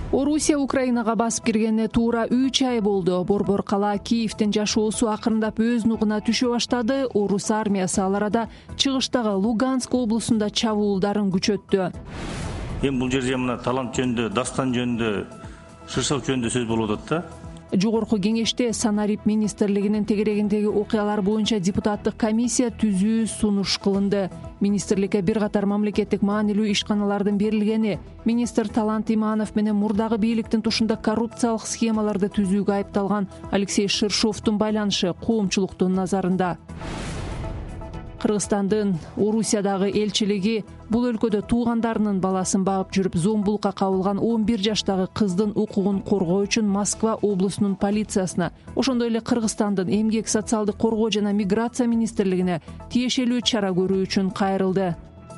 Орусия Украинага басып киргенине туура 3 ай болду. Борбор кала Киевдин жашоосу акырындап өз нугуна түшө баштады. Орус армиясы ал арада чыгыштагы Луганск облусунда чабуулдарын күчөттү. Бул жерде мына талант жөнүндө, дастан жөнүндө, шыршак жөнүндө сөз болуп атат да. Жогорку кеңеште Санарип министрлигинин тегерегиндеги окуялар боюнча депутаттык комиссия түзүү сунуш кылынды. Министрликке бир катар мамлекеттик маанилүү ишканалардын берилгени, министр Талант Иманов менен мурдагы бийликтин тушунда коррупциялык схемаларды түзүүгө айыпталган Алексей Ширшовдун байланышы коомчулуктун назарында. Кыргызстандын Орусиядагы элчилиги бул өлкөдө туугандарынын баласын багып жүрүп зомбулукка кабылган 11 жаштагы кыздын укугун коргоо үчүн Москва облусунун полициясына, ошондой эле Кыргызстандын эмгек социалдык коргоо жана миграция министрлигине тиешелүү чара көрүү үчүн кайрылды.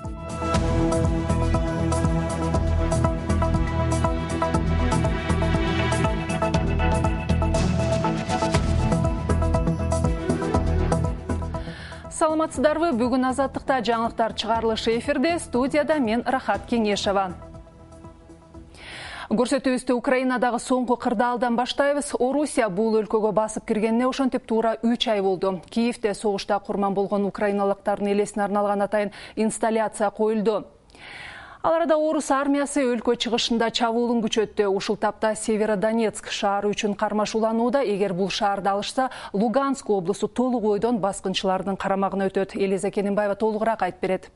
Саламатсыздарбы? Бүгүн Азаттыкта жаңылыктар чыгарылышы эфирде, студияда мен Рахат Кеңешова. Көрсөтүүбүздө Украинадагы соңку кырдаалдан баштайбыз. Орусия бул өлкөгө басып киргенине ошентип туура 3 ай болду. Киевде согушта курман болгон украиналыктардын элесине арналган атайын инсталляция коюлду. Ал арада Орус армиясы өлкө чыгышында чабуулун күчөттү. Ушул тапта Северодонецк шаары үчүн кармашууланууда. Эгер бул шаарды алышса, Луганск облусу толук ойдон баскынчылардын карамагына өтөт. Элиза Кененбаева толугураак айтып берет.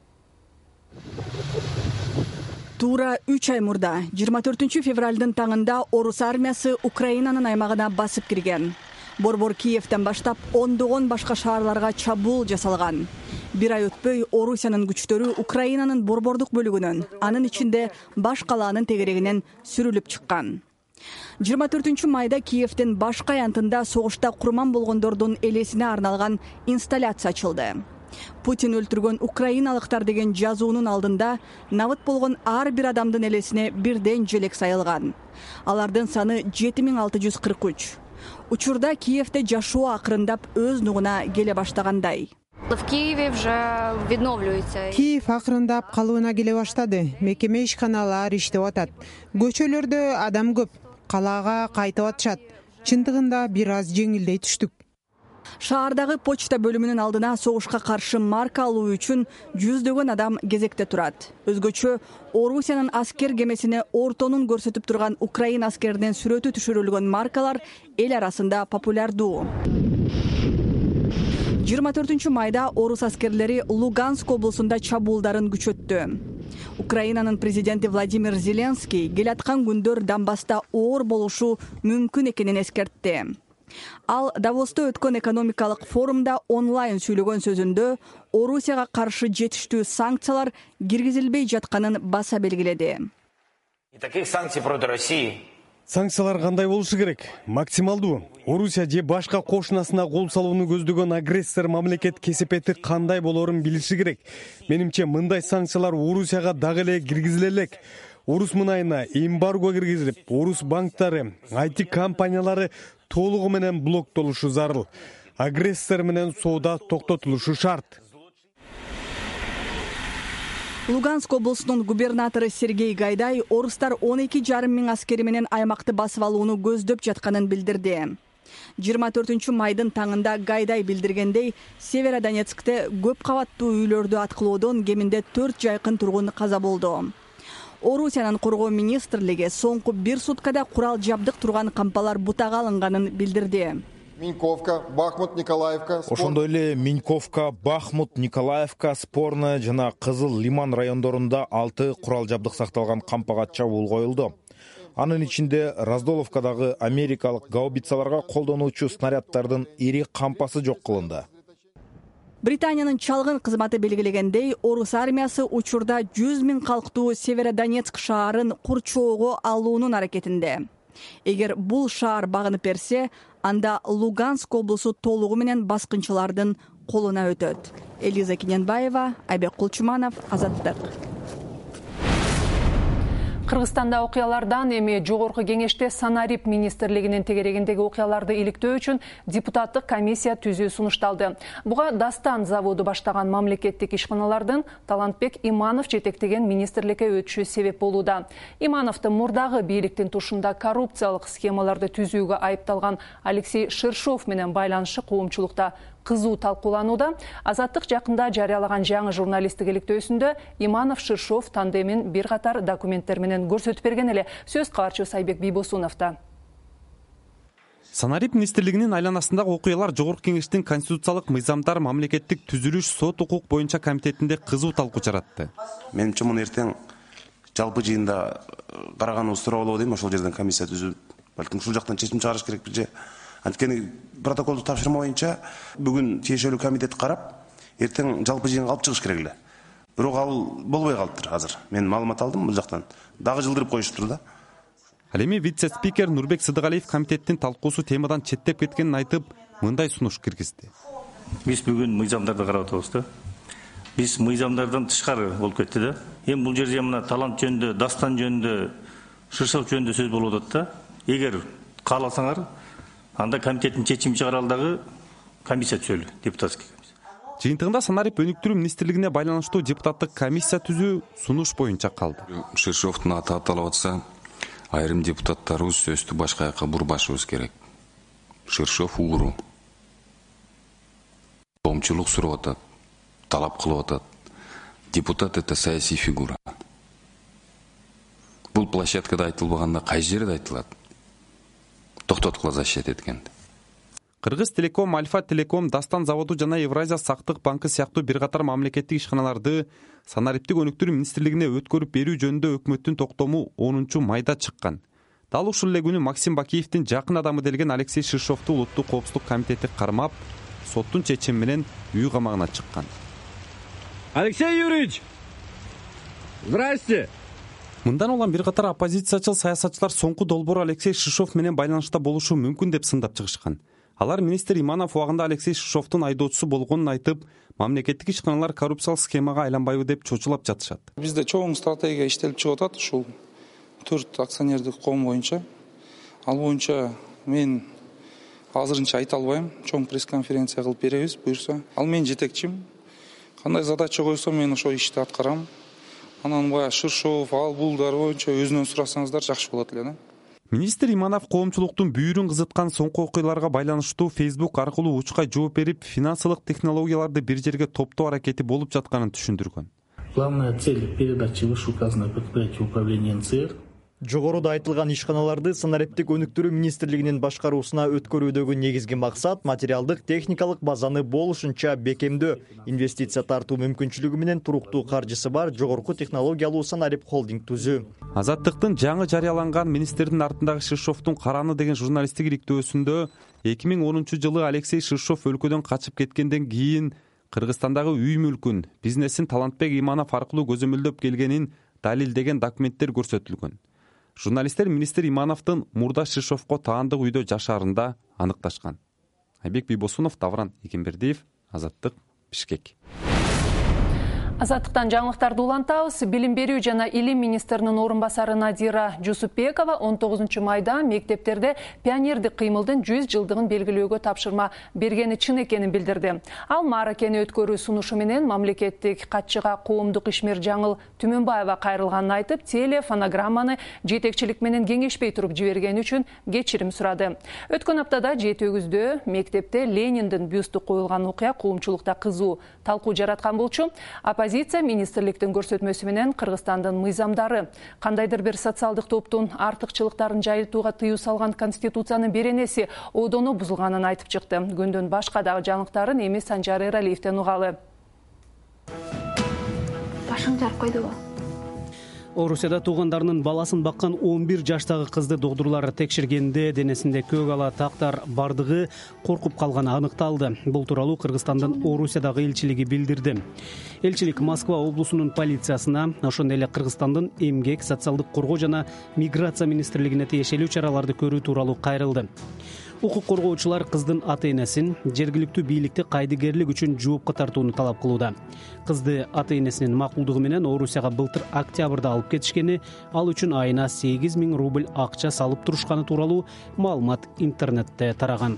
Туура 3 ай мурда, 24 февралдын таңында Орус армиясы Украинанын аймагына басып кирген. Борбор Киевден баштап ондогон башка шаарларга чабуул жасалган. Бир ай өтпөй Орусиянын күчтөрү Украинанын борбордук бөлүгүнөн, анын ичинде баш калаанын тегерегинен сүрүлүп чыккан. 24 майда Киевдин башка аянтында согушта курман болгондордун элесине арналган инсталляция ачылды. Путин өлтүргөн украиналыктар деген жазуунун алдында набыт болгон ар бир адамдын элесине бирден желек сайылган. Алардын саны 7643. Учурда Киевде жашоо акырындап өз нугуна келе баштагандай. Киев акырындап калыбына келе баштады. Мекеме ишканалар иштеп атат. Көчөлөрдө адам көп. Калаага кайтып атышат. Чындыгында бир аз жеңилдей түштүк. Шаардагы почта бөлүмүнүн алдына согушка каршы марка алуу үчүн жүздөгөн адам кезекте турат. Өзгөчө Орусиянын аскер кемесине ортонун көрсөтүп турган Украин аскеринин сүрөтү түшүрүлгөн маркалар эл арасында популярдуу. 24 майда Орус аскерлери Луганск облусунда чабуулдарын күчөттү. Украинанын президенти Владимир Зеленский келаткан күндөр Донбасста оор болушу мүмкүн экенин эскертти. Ал Давосто өткөн экономикалык форумда онлайн сүйлөгөн сөзүндө Орусияга каршы жетиштүү санкциялар киргизилбей жатканын баса белгиледи. Таких санкций против России. Санкциялар кандай болушу керек? Максималдуу. Орусия же башка кошунасына кол салууну көздөгөн агрессор мамлекет кесепети кандай болорун билиши керек. Менимче мындай санкциялар Орусияга дагы эле киргизиле элек. Орус мынайына эмбарго киргизилип, Орус банктары, IT компаниялары толугу менен блоктолушу зарыл. Агрессор менен соода токтотулушу шарт. Луганск облусунун губернатору Сергей Гайдай орустар 12,5 миң аскери менен аймакты басып алууну көздөп жатканын билдирди. 24 майдын таңында Гайдай билдиргендей, Северодонецкте көп кабаттуу үйлөрдү аткылоодон кеминде 4 жайкын тургун каза болду. Орусиянын коргоо министрлиги соңку 1 суткада курал жабдык турган кампалар бутага алынганын билдирди. Миньковка, Бахмут, Николаевка. Ошондой эле Миньковка, Бахмут, Николаевка, Спорно жана Кызыл Лиман райондорунда 6 курал жабдык сакталган кампага чабуул коюлду. Анын ичинде Раздоловкадагы америкалык гаубицаларга колдонуучу снаряддардын ири кампасы жок кылынды. Британиянын чалгын кызматы белгилегендей, Орус армиясы учурда 100 миң калктуу Северодонецк шаарын курчоого алуунун аракетинде. Эгер бул шаар багынып берсе, анда Луганск облусу толугу менен баскынчылардын колуна өтөт. Элиза Кененбаева, Айбек Кулчуманов, Азаттык. Кыргызстанда окуялардан эми Жогорку кеңеште Санарип министрлигинин тегерегиндеги окуяларды иликтөө үчүн депутаттык комиссия түзүү сунушталды. Буга Дастан заводу баштаган мамлекеттик ишканалардын Талантбек Иманов жетектеген министрликке өтүшү себеп болууда. Имановду мурдагы бийликтин тушунда коррупциялык схемаларды түзүүгө айыпталган Алексей Ширшов менен байланышы коомчулукта кызуу талкууланууда. Азаттык жакында жарыялаган жаңы журналисттик иликтөөсүндө Иманов Ширшов тандемин бир катар документтер менен көрсөтүп берген эле. Сөз каарчыбыз Айбек Бийбосуновдо. Санарип министрлигинин айланасындагы окуялар Жогорку кеңештин конституциялык мыйзамдар, мамлекеттик түзүлүш, сот укук боюнча комитетинде кызуу талкуу жаратты. Менимче муну эртең жалпы жыйында караганыбыз туура болобу дейм. Ошол жерден комиссия түзүп, балким ушул жактан чечим чыгарыш керек бирже. Анткени протоколду тапшырма боюнча бүгүн тиешелүү комитет карап, эртең жалпы жыйынга алып чыгыш керек эле. Бирок ал болбой калыптыр азыр. Мен маалымат алдым бул жактан. Дагы жылдырып коюшуптур да. Ал эми вице-спикер Нурбек Сыдыгалиев комитеттин талкуусу темадан четтеп кеткенин айтып, мындай сунуш киргизди. Биз бүгүн мыйзамдарды карап атабыз да. Биз мыйзамдардан тышкары болуп кетти да. Эми бул жерде мына талант жөнүндө, Дастан жөнүндө, Ширшов жөнүндө сөз болуп атат да. Эгер кааласаңар, анда комитеттин чечими чыгаралдагы комиссия түзөлү, депутатский комиссия. Жыйынтыгында Санарип өнүктүрүү министрлигине байланыштуу депутаттык комиссия түзүү сунуш боюнча калды. Ширшовдун аты аталып атса, айрым депутаттарыбыз сөздү башка жака бурбашыбыз керек. Ширшов угру. Коомчулук сурап атат, талап кылып атат. Депутат — это саясий фигура. Бул площадкада айтылбаганда кай жерде айтылат? Токтоткула защит эткенди. Кыргыз Телеком, Альфа Телеком, Дастан заводу жана Евразия сактык банкы сыяктуу бир катар мамлекеттик ишканаларды Санариптик өнүктүрүү министрлигине өткөрүп берүү жөнүндө өкмөттүн токтому 10 майда чыккан. Дал ушул эле күнү Максим Бакиевдин жакын адамы делген Алексей Ширшовду Улуттук коопсуздук комитети кармап, соттун чечими менен үй камагына чыккан. Алексей Юрьевич! Здрасте! Мындан улам бир катар оппозициячыл саясатчылар соңку долбоор Алексей Ширшов менен байланышта болушу мүмкүн деп сындап чыгышкан. Алар министр Иманов убагында Алексей Ширшовдун айдоочусу болгонун айтып, мамлекеттик ишканалар коррупциялык схемага айланбайбы деп чочулап жатышат. Бизде чоң стратегия иштелип чыгып атат ушул 4 акционердик коом боюнча. Ал боюнча мен азырынча айта албайм. Чоң пресс-конференция кылып беребиз, буюрса. Ал менин жетекчим. Кандай задача койсо мен ошол ишти аткарам. Анан баягы Ширшов, ал булдар боюнча өзүнөн сурасаңыздар жакшы болот эле да. Министр Иманов коомчулуктун бүйүрүн кызыткан соңку окуяларга байланыштуу Facebook аркылуу учка жооп берип, финансылык технологияларды бир жерге топтоо аракети болуп жатканын түшүндүргөн. Главная цель передачи вышеуказанного предприятия управления НЦР. Жогоруда айтылган ишканаларды Санариптик өнүктүрүү министрлигинин башкаруусуна өткөрүүдөгү негизги максат материалдык техникалык базаны болушунча бекемдөө, инвестиция тартуу мүмкүнчүлүгү менен туруктуу каржысы бар жогорку технологиялуу Санарип холдинг түзүү. Азаттыктын жаңы жарыяланган министрдин артындагы Ширшовдун караны деген журналисттик иликтөөсүндө 2010 жылы Алексей Ширшов өлкөдөн качып кеткенден кийин Кыргызстандагы үй мүлкүн, бизнесин Талантбек Иманов аркылуу көзөмөлдөп келгенин далилдеген документтер көрсөтүлгөн. Журналисттер министр Имановдун мурда Ширшовго таандык үйдө жашаарында аныкташкан. Айбек Бийбосунов, Давран Эгембердиев, Азаттык, Бишкек. Азаттыктан жаңылыктарды улантабыз. Билим берүү жана илим министринин орун басары Надира Жусупбекова 19 майда мектептерде пионердик кыймылдын 100 жылдыгын белгилөөгө тапшырма бергени чын экенин билдирди. Ал мааракени өткөрүү сунушу менен мамлекеттик катчыга коомдук ишмер Жаңыл Түмөнбаева кайрылганын айтып, телефонограмманы жетекчилик менен кеңешпей туруп жибергени үчүн кечирим сурады. Өткөн аптада Жети-Өгүздө мектепте Лениндин бюсту коюлган окуя коомчулукта кызуу талкуу жараткан болчу. Оппозиция министрликтин көрсөтмөсү менен Кыргызстандын мыйзамдары кандайдыр бир социалдык топтун артыкчылыктарын жайылтууга тыюу салган конституциянын беренеси одону бузулганын айтып чыкты. Күндүн башка дагы жаңылыктарын эми Санжар Эралиевден угалы. Башың жарып койдубу? Орусияда туугандарынын баласын баккан 11 жаштагы кызды доктурлар текшергенде денесинде көк ала тактар бардыгы коркуп калганы аныкталды. Бул тууралуу Кыргызстандын Орусиядагы элчилиги билдирди. Элчилик Москва облусунун полициясына, ошондой эле Кыргызстандын эмгек, социалдык коргоо жана миграция министрлигине тиешелүү чараларды көрүү тууралуу кайрылды. Укук коргоочулар кыздын ата-энесин жергиликтүү бийликти кайдыгерлик үчүн жоопко тартууну талап кылууда. Кызды ата-энесинин макулдугу менен Орусияга былтыр октябрда алып кетишкени, ал үчүн айына 8.000 рубль акча салып турушканы тууралуу маалымат интернетте тараган.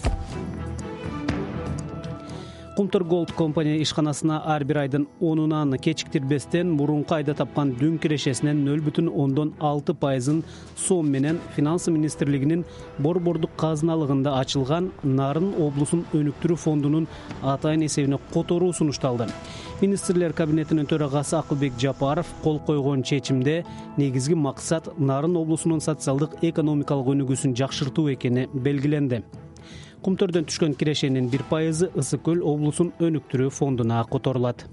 Кумтур Голд компания ишканасына ар бир айдын 10-унан кечиктирбестен мурунку айда тапкан дүң кирешесинен 0,6% сом менен Финансы министрлигинин борбордук казыналыгында ачылган Нарын облусун өнүктүрүү фондунун атайын эсебине которуу сунушталды. Министрлер кабинетинин төрагасы Акылбек Жапаров кол койгон чечимде негизги максат Нарын облусунун социалдык экономикалык өнүгүүсүн жакшыртуу экени белгиленди. Кумтөрдөн түшкөн кирешенин 1% Ысык көл облусун өнүктүрүү фондуна которулат.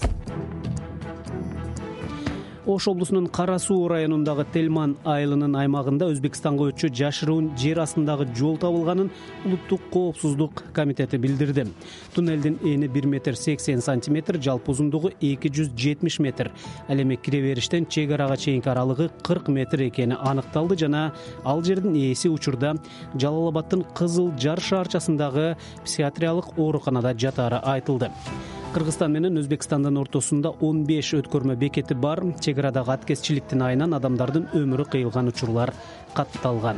Ош облусунун Кара Суу районундагы Телман айылынын аймагында Өзбекстанга өтчү жашыруун жер астындагы жол табылганын Улуттук коопсуздук комитети билдирди. Туннелдин эни 1,80 см, жалпы узундугу 270 метр. Ал эми кире бериштен чек арага чейинки аралыгы 40 метр экени аныкталды жана ал жердин ээси учурда Жалал Абадтын Кызыл Жар шаарчасындагы психиатриялык ооруканада жатары айтылды. Кыргызстан менен Өзбекстандын ортосунда 15 өткөрмө бекети бар. Чек арадагы аткезчиликтин айынан адамдардын өмүрү кыйылган учурлар катталган.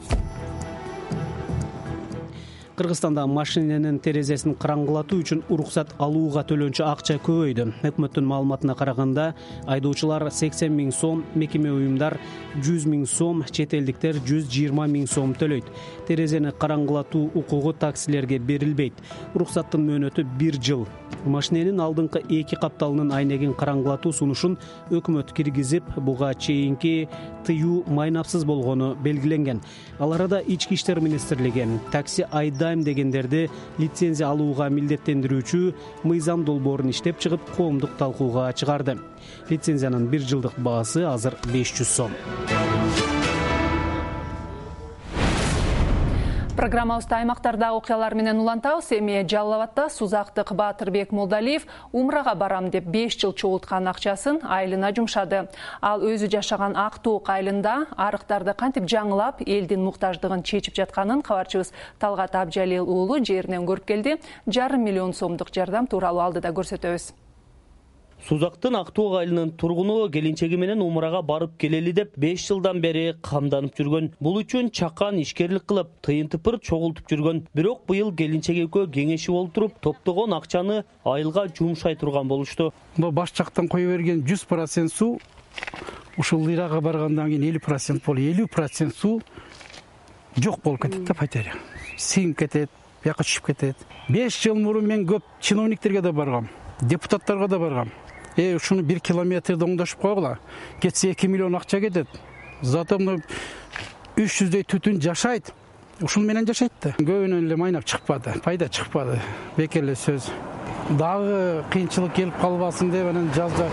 Кыргызстанда машиненин терезесин караңгылатуу үчүн уруксат алууга төлөнчү акча көбөйдү. Өкмөттүн маалыматына караганда, айдоочулар 80 000 сом, мекеме уюмдар 100 000 сом, чет элдиктер 120 000 сом төлөйт. Терезени караңгылатуу укугу таксилерге берилбейт. Уруксаттын мөөнөтү 1 жыл. Машиненин алдыңкы 2 капталынын айнегин караңгылатуу сунушун өкмөт киргизип, буга чейинки тыюу майнапсыз болгону белгиленген. Ал арада Ички иштер министрлиги такси айдайм дегендерди лицензия алууга милдеттендирүүчү мыйзам долбоорун иштеп чыгып, коомдук талкууга чыгарды. Лицензиянын 1 жылдык баасы азыр 500 сом. Программабызда аймактарда окуялар менен улантабыз. Эми Жалал Абадта Сузактык Баатырбек Молдалиев умрага барам деп 5 жыл чогулткан акчасын айылына жумшады. Ал өзү жашаган Актоок айылында арыктарды кантип жаңылап, элдин муктаждыгын чечип жатканын кабарчыбыз Талгат Абжалил уулу жеринен көрүп келди. 5,5 миллион сомдук жардам тууралуу алдыда көрсөтөбүз. Сузактын Актоок айылынын тургуну келинчеги менен умрага барып келели деп 5 жылдан бери камданып жүргөн. Бул үчүн чакан ишкерлик кылып, тыйын-тыпыр чогултуп жүргөн. Бирок быйыл келинчеги экөө кеңешип олтуруп, топтогон акчаны айылга жумшай турган болушту. Баш жактан кое берген 100% суу ушул Иракка баргандан кийин 50% болуп, 50% суу жок болуп кетет да потеря. Сиңип кетет, бияка түшүп кетет. 5 жыл мурун мен көп чиновниктерге да баргам, депутаттарга да баргам. Ушуну 1 километрди оңдошуп койгула. Кетсе 2 миллион акча кетет. Зато 300дөй түтүн жашайт. Ушул менен жашайт да. Көбүнөн эле майнап чыкпады, пайда чыкпады. Бекерле сөз. Дагы кыйынчылык келип калбасын деп анан жазда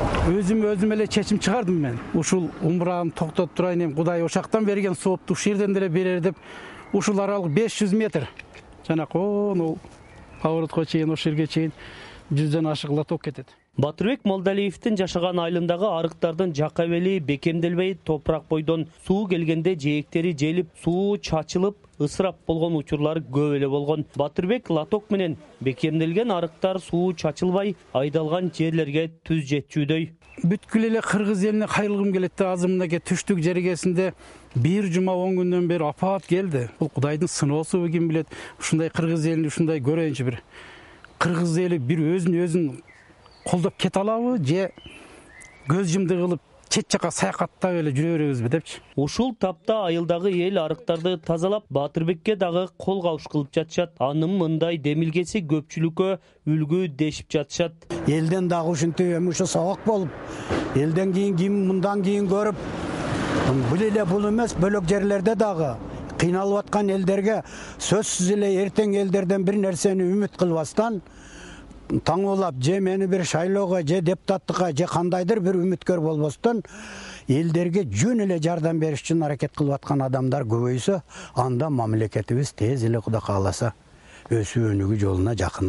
өзүм эле чечим чыгардым мен. Ушул умрагымды токтотуп турайын, эми Кудай ошактан берген соопту ушул жерден деле берер деп, ушул аралык 500 метр. Жана ол поворотко чейин, ошол жерге чейин 100дөн ашык лоток кетет. Батырбек Молдалиевдин жашаган айылындагы арыктардын жакабели бекемделбей, топурак бойдон суу келгенде жээктери желип, суу чачылып, ысырап болгон учурлар көп эле болгон. Батырбек лоток менен бекемделген арыктар суу чачылбай, айдалган жерлерге түз жетчүдөй. Бүткүл эле кыргыз элине кайрылгым келет да, азыр мынакей түштүк жергесинде 1 жума 10 күндөн бери апат келди. Бул Кудайдын сыноосу ким билет. Ушундай кыргыз элин ушундай көрөйүнчү бир. Кыргыз эли бир өзүн колдоп кете алабы, же көз жумду кылып чет жака саякаттап эле жүрө беребизби депчи. Ушул тапта айылдагы эл арыктарды тазалап, Батырбекке дагы кол кабыш кылып жатышат. Анын мындай демилгеси көпчүлүккө үлгү дешип жатышат. Элден дагы ушинтип эми ушу сабак болуп, элден кийин ким мындан кийин көрүп, бул эле бул эмес, бөлөк жерлерде дагы кыйналып аткан элдерге сөзсүз эле эртең элдерден бир нерсени үмүт кылбастан таңуулап, же мени бир шайлоого, же депутаттыкка, же кандайдыр бир үмүткөр болбостон элдерге жөн эле жардам бериш үчүн аракет кылып аткан адамдар көбөйсө, анда мамлекетибиз тез эле Кудай кааласа өсүү өнүгүү жолуна жакындайт.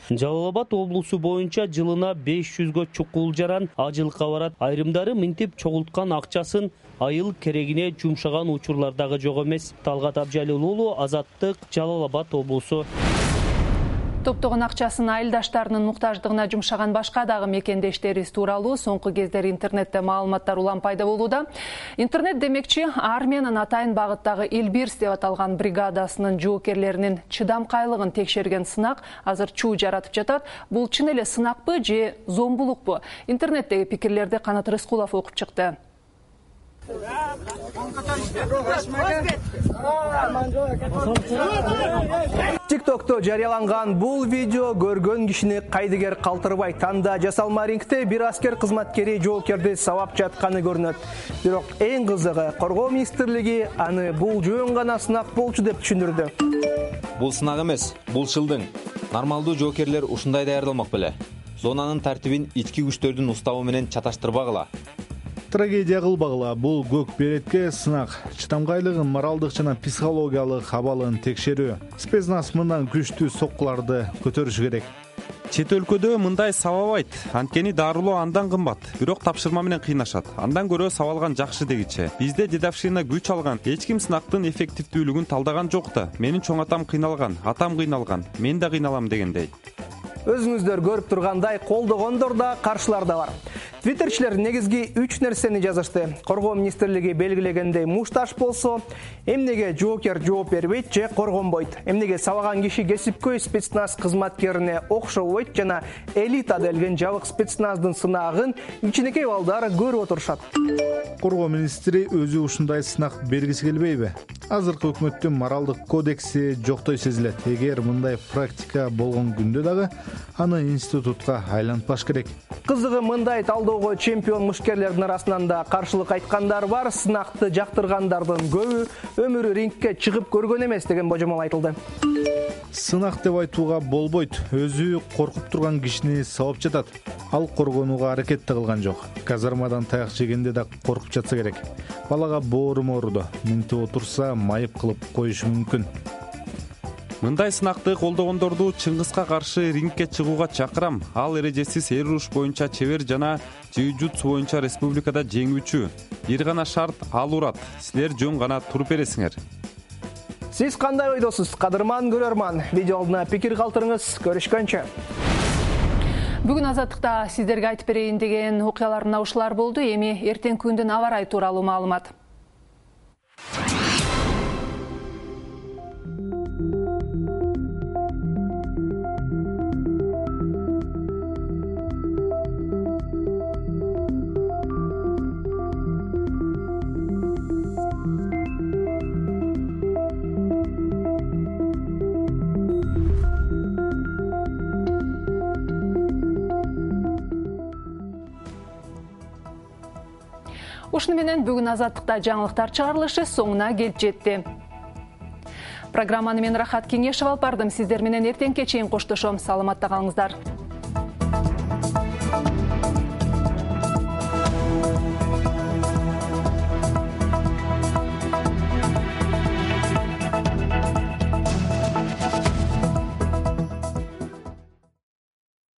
Жалал Абад облусу боюнча жылына 500гө чукул жаран ажылыкка барат. Айрымдары мынтип чогулткан акчасын айыл керегине жумшаган учурлардагы жок эмес. Талгат Абжалил уулу, Азаттык, Жалал Абад облусу. Топтогон акчасын айылдаштарынын муктаждыгына жумшаган башка дагы мекендештерибиз тууралуу соңку кездери интернетте маалыматтар улам пайда болууда. Интернет демекчи армиянын атайын багыттагы Элбирс деп аталган бригадасынын жоокерлеринин чыдамкайлыгын текшерген сынак азыр чуу жаратып жатат. Бул чын эле сынакпы же зомбулукпу? Интернеттеги пикирлерди Канат Рыскулов окуп чыкты. ТикТокто жарыяланган бул видео көргөн кишини кайдыгер калтырбай. Танда жасалма рингте бир аскер кызматкери жоокерди сабап жатканы көрүнөт. Бирок эң кызыгы, коргоо министрлиги аны бул жөн гана сынак болчу деп түшүндүрдү. Бул сынак эмес, бул шылдың. Нормалдуу жоокерлер ушундай даярдалмак беле. Зонанын тартибин ички күчтөрдүн уставы менен чаташтырбагыла. Трагедия кылбагыла, бул көк беретке сынак. Чыдамкайлыгын, моралдык жана психологиялык абалын текшерүү. Спецназ мындан күчтүү соккуларды көтөрүшү керек. Чет өлкөдө мындай сабабайт. Анткени дарылоо андан кымбат, бирок тапшырма менен кыйнашат. Андан көрө сабалган жакшы дегиче. Бизде дедовщина күч алган. Эч ким сынактын эффективдүүлүгүн талдаган жок да. Менин чоң атам кыйналган, атам кыйналган, мен да кыйналам дегендей. Өзүңүздөр көрүп тургандай колдогондор да, каршылар да бар. Твиттерчилер негизги 3 нерсени жазышты. Коргоо министрлиги белгилегендей мушташ болсо, эмнеге жоокер жооп бербейт же коргонбойт. Эмнеге сабаган киши кесипкөй спецназ кызматкерине окшобойт жана элита делген жабык спецназдын сынагын кичинекей балдар көрүп отурушат. Коргоо министри өзү ушундай сынак бергиси келбейби? Азыркы өкмөттүн моралдык кодекси жоктой сезилет. Эгер мындай практика болгон күндө дагы аны институтка айлантпаш керек. Кызыгы мындай талдоого чемпион мушкерлердин арасынан да каршылык айткандар бар. Сынакты жактыргандардын көбү өмүрү рингке чыгып көргөн эмес деген божомол айтылды. Сынак деп айтууга болбойт. Өзү коркуп турган кишини сабап жатат. Ал коргонууга аракет кылган жок. Казармадан таяк жегенде да коркуп жатса керек. Балага боорум ооруду. Минтип отурса майып кылып коюшу мүмкүн. Мындай сынакты колдогондорду Чыңгызга каршы рингке чыгууга чакырам. Ал эрежесиз эр уруш боюнча чебер жана джиу-джитсу боюнча республикада жеңүүчү. Бир гана шарт ал урат. Силер жөн гана туруп бересиңер. Сиз кандай ойдосуз, кадырман көрөрман? Видео алдына пикир калтырыңыз. Көрүшкөнчө. Бүгүн Азаттыкта сиздерге айтып берейин деген окуялар мына ушулар болду. Эми эртең күндүн аба ырайы тууралуу маалымат. Ушуну менен бүгүн Азаттыкта жаңылыктар чыгарылышы соңуна келип жетти. Программаны мен Рахат Кеңешев алып бардым. Сиздер менен эртеңке чейин коштошом. Саламатта калыңыздар.